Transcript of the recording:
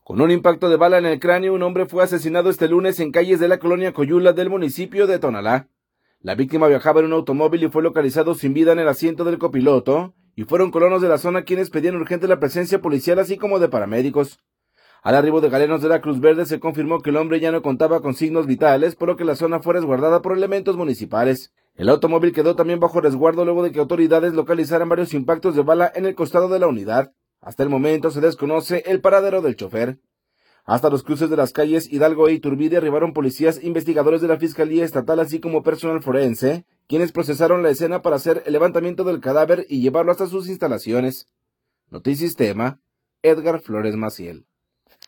Con un impacto de bala en el cráneo, un hombre fue asesinado este lunes en calles de la colonia Coyula del municipio de Tonalá. La víctima viajaba en un automóvil y fue localizado sin vida en el asiento del copiloto, y fueron colonos de la zona quienes pedían urgente la presencia policial así como de paramédicos. Al arribo de galenos de la Cruz Verde se confirmó que el hombre ya no contaba con signos vitales, por lo que la zona fue resguardada por elementos municipales. El automóvil quedó también bajo resguardo luego de que autoridades localizaran varios impactos de bala en el costado de la unidad. Hasta el momento se desconoce el paradero del chofer. Hasta los cruces de las calles Hidalgo e Iturbide arribaron policías investigadores de la Fiscalía Estatal así como personal forense, quienes procesaron la escena para hacer el levantamiento del cadáver y llevarlo hasta sus instalaciones. Notisistema, Edgar Flores Maciel.